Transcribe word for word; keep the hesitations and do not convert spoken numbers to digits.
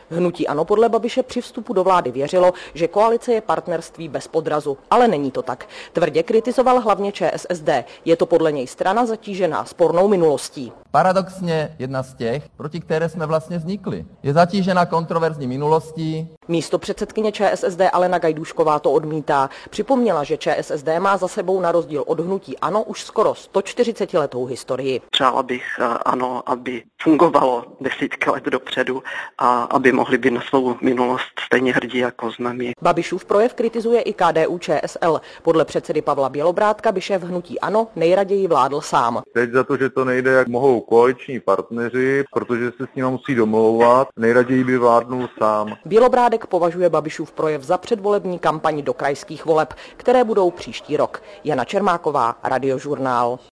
Hnutí ANO podle Babiše při vstupu do vlády věřilo, že koalice je partnerství bez podrazu, ale není to tak. Tvrdě kritizoval hlavně ČSSD. Je to podle něj strana zatížená spornou minulostí. Paradoxně jedna z těch, proti které jsme vlastně vznikli, je zatížena kontroverzní minulostí. Místo předsedkyně ČSSD Alena Gajdůšková to odmítá. Připomněla, že ČSSD má za sebou na rozdíl od hnutí ANO už skoro sto čtyřicetiletou historii. Přála bych ANO, aby fungovalo desítky let dopředu a aby mohli být na svou minulost stejně hrdí jako jsme my. Babišův projev kritizuje i K D U Č S L. Podle předsedy Pavla Bělobrádka by šéf hnutí ANO nejraději vládl sám. Teď za to, že to nejde, jak mohou koaliční partneři, protože se s nimi musí domlouvat, nejraději by vládnul sám. Bělobrádek považuje Babišův projev za předvolební kampaň do krajských voleb, které budou příští rok. Jana Čermáková, Radiožurnál.